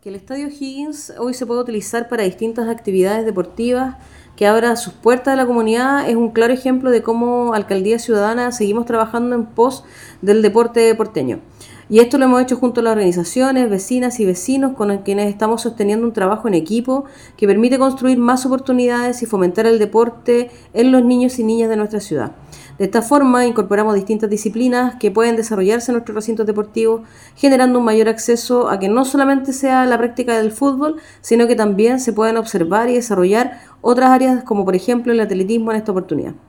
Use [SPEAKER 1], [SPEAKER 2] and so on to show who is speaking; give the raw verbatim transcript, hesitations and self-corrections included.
[SPEAKER 1] Que el Estadio O'Higgins hoy se puede utilizar para distintas actividades deportivas, que abra sus puertas a la comunidad, es un claro ejemplo de cómo Alcaldía Ciudadana seguimos trabajando en pos del deporte porteño. Y esto lo hemos hecho junto a las organizaciones, vecinas y vecinos con quienes estamos sosteniendo un trabajo en equipo que permite construir más oportunidades y fomentar el deporte en los niños y niñas de nuestra ciudad. De esta forma incorporamos distintas disciplinas que pueden desarrollarse en nuestros recintos deportivos, generando un mayor acceso a que no solamente sea la práctica del fútbol, sino que también se puedan observar y desarrollar otras áreas como por ejemplo el atletismo en esta oportunidad.